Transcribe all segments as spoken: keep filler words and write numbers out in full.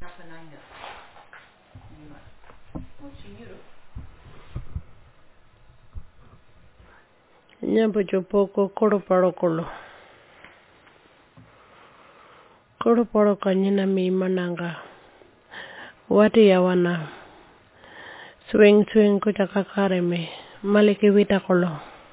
Nyampo poco coro paro colo. Coro paro kanyina mi mananga. Wati yawana. Swing swing kucha kakare me. Maliki vita colo.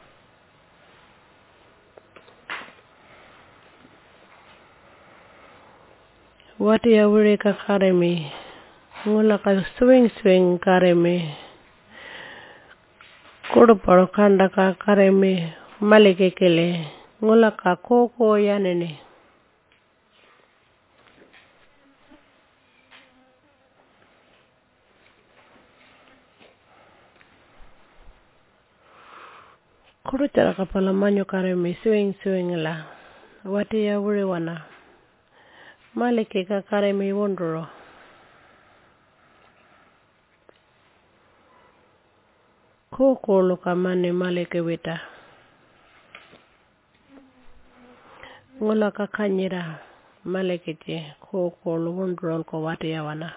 Wati yawure kakare me. Ngula ka swing swing kare me. Coro paro kanda kakare me. Maliki kele. Ngula ka koko yanene. Kuru cara kapala manyo kare me swing swing la. Wati ya wuri wana. Maliki ka kare me wondoro. Koko luka mane maliki wita. Ngula ka kanyira. Maliki je. Koko lu wondoro ko wati ya wana.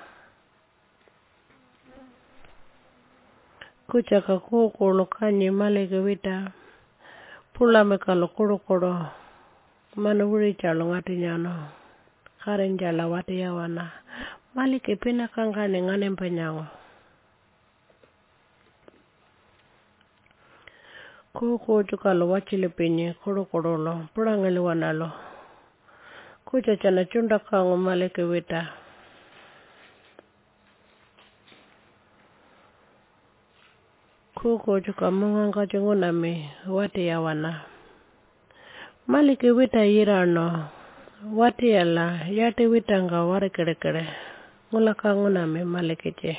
Kucha ka koko lu kanyi maliki wita. Pula me kalo kuro kuro. Manu wuri chalo ngati nyano. Karen jala wati ya wana. Maliki pina kangane ngane mpanyango. Koko chukalo wachile pinye kuro kuro lo. Pura ngali wana lo. Kucha chana chunda kango maliki wita. Koko chuka munganga chunguna me wati ya wana. Maliki wita yirano. Wati ya la yati wita nga wari kere kere. Ngula kanguna me maliki che.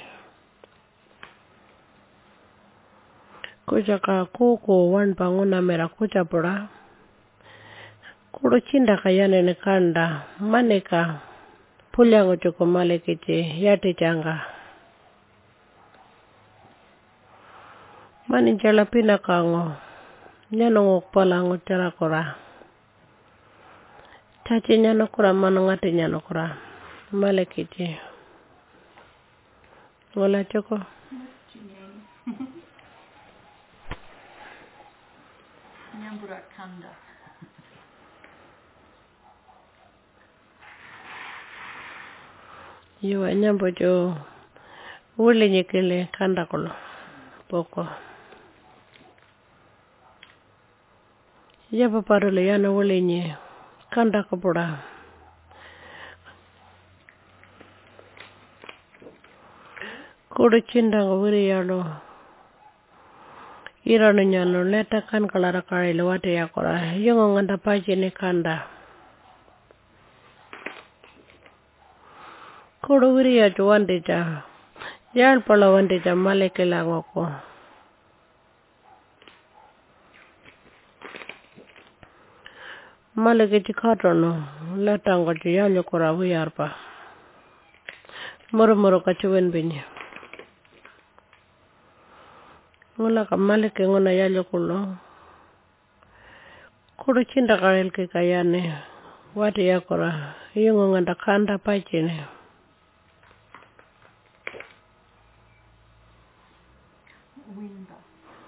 Kucha ka koko wanpa nguna mera kucha pura. Kuru chinda kayane ni kanda. Manika pulyango chuko maliki che yati changa. Mani jala pina kango. Nyano ngokpala ngochara kura. Tachi nyano kura mano ngati nyano kura. Maliki che. Ngola choko. Nyambura kanda. Iwa nyambo jo. Wuli nyekele kanda kolo. Poko. Yapa parole yana wuli nye. Kanda kapura. Kuru chinda nga wuri yalo. Irano nyano leta kan kalara kare le wate yakora. Yungo nganda pachi ni kanda. Kuru wuri ya ju wandija. Yal pala wandija maliki langoko. Maliki chikatono. Leta nga ju yalo kura wiyarpa. Muru muru kachuwen binye. Ngula ka maliki nguna yalo kulo. Kuru chinda karel ki kayane. Wati yakora. Yungo nganda kanda pachine. Winda.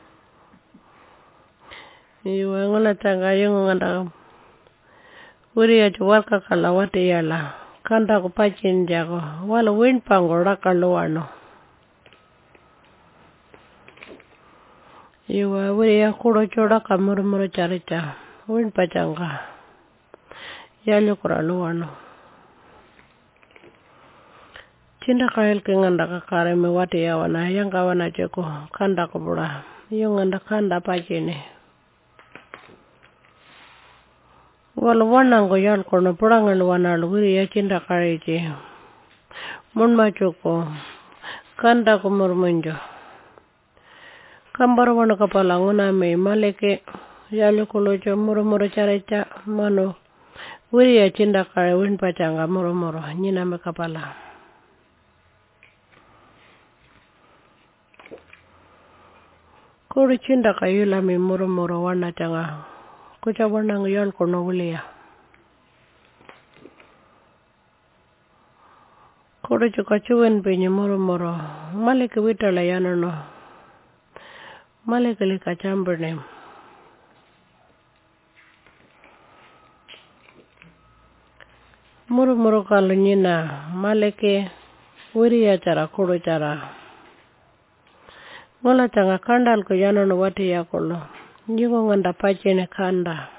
Iwa ngula tanga yungo nganda. Wuri ya juwalka kala wati yala. Kanda ku pachine jago. Wala win pango raka luwano. Iwa wuri ya kuro choda ka muru muru charita. Win pachanga. Yalo kura luwano. Chinda kail ke nganda kakare me wati ya wana. Yanga wana cheko. Kanda kubura. Yung nganda kanda pachine. Wala wana ngo yal kono puranga luwana wuri ya chinda kareche. Munma choko. Kanda kumurmunjo. Kambara wana kapala nguna me maleke. Yalo kulocho muru muru charita. Mano. Wuri ya chinda kare win pachanga muru muru. Nina me kapala. Kuru chinda kayula mi muru muru wana changa. Kucha wana nguyol kono wuli ya. Kodo chuka chuwen penye moro moro. Male ke wita la yano no. Male ke lika chamberne. Moro moro kalu nyina. Male ke wiri ya cara kodo cara. Ngola tanga kandal ko yano no wati ya kolo. Nyingo nganda pachene kanda.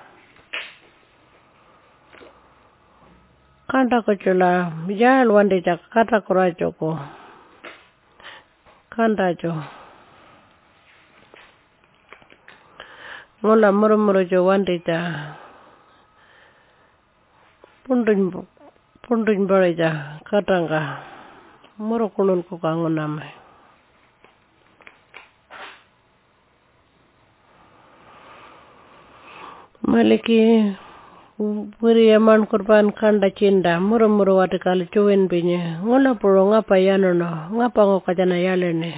Kanda ko chula, bijal wande chaka kata kura choko. Kanda cho. Ngola muro muro cho wande cha. Pundun, pundun bari cha, katanga. Muro kulun ko kanguname. Maliki wiri yaman kurban kanda cinda muru muru wati kali cuwin binye ngola puro ngapa yano no ngapa ngoka jana yale ne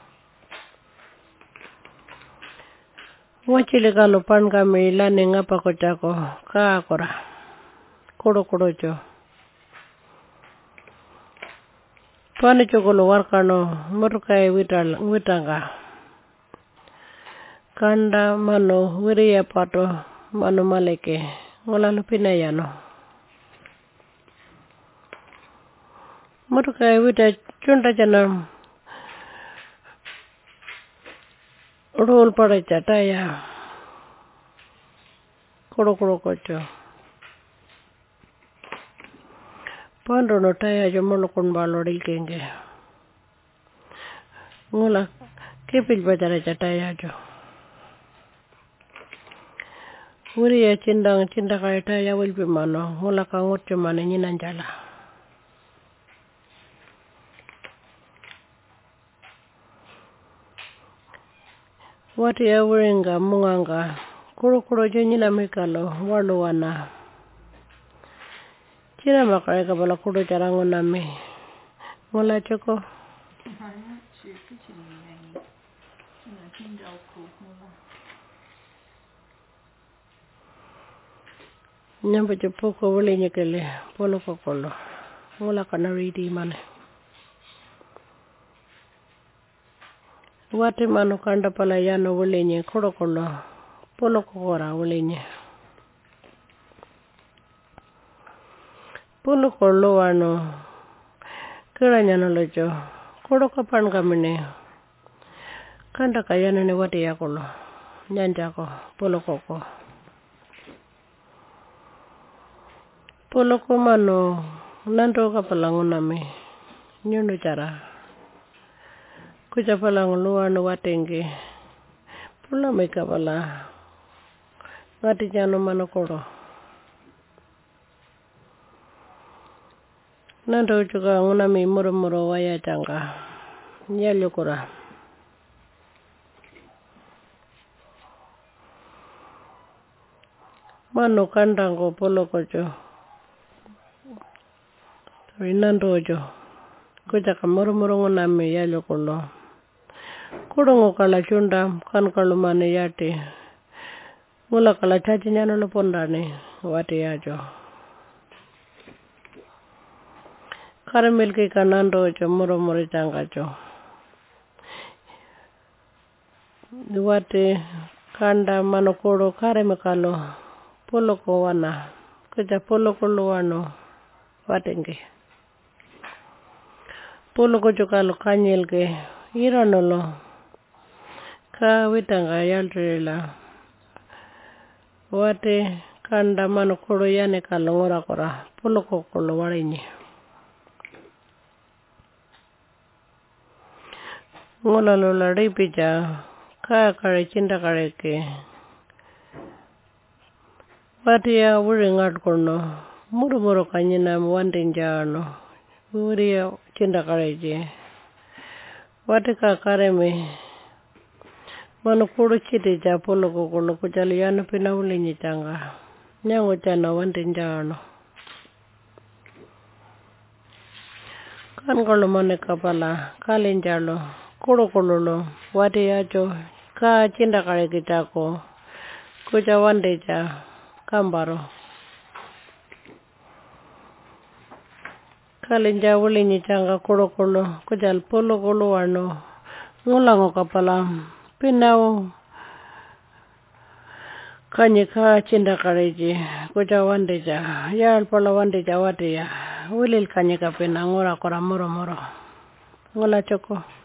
wachili kalu pan kami ilani ngapa kochako kaa kora kudu kudu cho pani chukulu warkano murukai wital witanga kanda mano wiri ya pato mano maleke ngola lupina yano. Mutu kaya wita chunda jana rool pada chataya. Kuro kuro kocho. Pando no taya jo molokun baloril kenge. Ngola kipil bajara chataya jo. Wuri ya cindang cinda kaya taya wilpi mano, ngola ka ngot cumane nyinan jala. Wati ya wuringa munganga, kuro kuro jo nyina mikalo, walu wana. Cina makaya kabala kuro carangu nami. Ngola choko. Nyampa cepo ko wale nyekele polo kokolo ngola kana ridi mane wate mano kanda pala yano wale nye korokolo polo kokora wale nye polo kolo wano kira nyano lojo koroko pan kamine kanda kayano ne wate yakolo nyanjako polo koko Polo ko mano nanto ka palango nami nyuno cara kucha palango luar no watenge pula me ka pala ngati jano mano koro nanto juga ngunami muro muro waya changa nyalo kora mano kandango polo kocho Rinando jo. Kuja ka moro moro ngona me yalo kolo. Kurungo kala chunda kan kalu mane yate. Mula kala chachi nyano lo pondane wate yajo. Karamel ke kanando jo moro moro changa jo. Wate kanda mano koro kareme kalo polo ko wana. Kuja polo kolo wano wate nge. Polo ko joka lo kanyel ke irano lo ka witanga yaltrela wate kanda mano koro yane kalo ngora kora polo ko kolo warenye ngola lo la ripija ka kare cinda kare ke wate ya wuri ngat kono muru muru kanyina mwandin jano wuri ya cinda kare je wate ka kare me mano kuro chiti ja polo ko kolo kuchali yano pina uli nyitanga nyango chana wandin jano kan kolo mane kapala kalin jalo kuro kolo lo wate ya jo ka cinda kare kitako kucha wande ja kambaro kalinja wuli ni changa kolo kolo kujal polo kolo wano ngulango kapala pinau kanye ka cinda kareji kuja wandeja yal pala wandeja wate ya wilil kanye ka pina ngura kora moro moro ngula choko